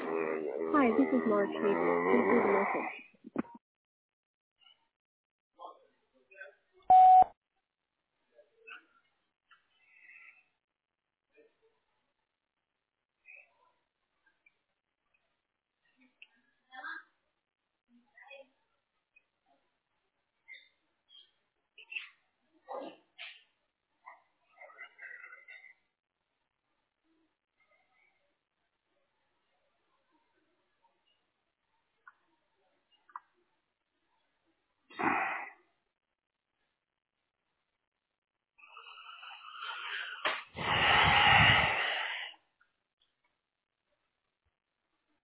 Hi, this is Marchi. Please leave a message.